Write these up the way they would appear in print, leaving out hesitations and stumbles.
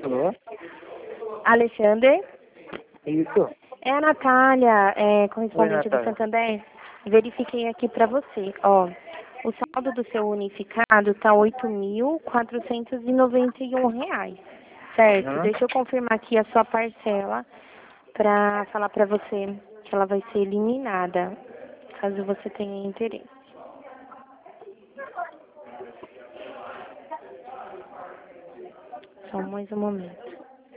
Alô? Alexandre? Isso. É a Natália, correspondente Oi, do Natália. Santander. Verifiquei aqui para você. Ó, o saldo do seu unificado está R$ 8.491, certo? Uhum. Deixa eu confirmar aqui a sua parcela para falar para você que ela vai ser eliminada, caso você tenha interesse. Só mais um momento.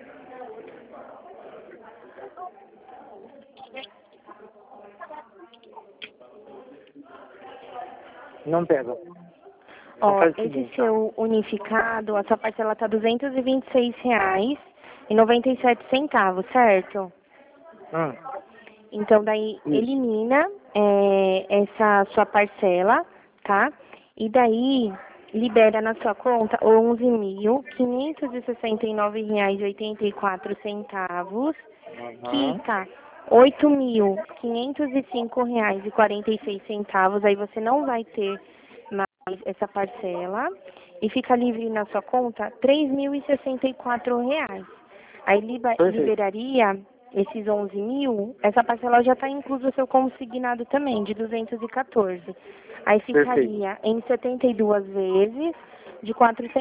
Não pega. Então Ó, faz o esse seguinte, ó. seu unificado, a sua parcela está R$ 226,97, certo? Hum. Então, daí, Isso. elimina essa sua parcela, tá? E daí, libera na sua conta R$ 11.569,84, Uhum. que tá R$ 8.505,46. Aí você não vai ter mais essa parcela. E fica livre na sua conta R$ 3.064. Aí Perfeito. liberaria esses 11.000, essa parcela já está incluso o seu consignado também, de 214. Aí Perfeito. ficaria em 72 vezes de R$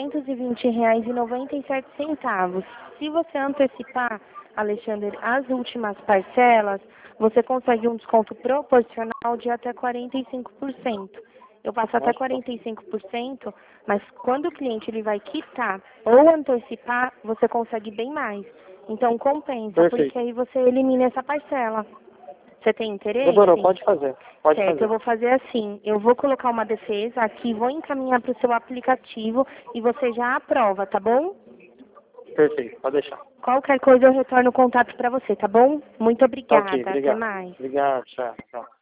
420,97. Se você antecipar, Alexandre, as últimas parcelas, você consegue um desconto proporcional de até 45%. Eu passo até Nossa. 45%, mas quando o cliente ele vai quitar ou antecipar, você consegue bem mais. Então compensa, Perfeito. porque aí você elimina essa parcela. Você tem Demorou, interesse? pode fazer. Pode Certo, eu fazer. vou fazer assim, eu vou colocar uma defesa aqui, vou encaminhar para o seu aplicativo e você já aprova, tá bom? Perfeito, pode deixar. Qualquer coisa eu retorno o contato para você, tá bom? Muito Tá ok, obrigada, até obrigado. mais. Obrigado, tchau. Tchau.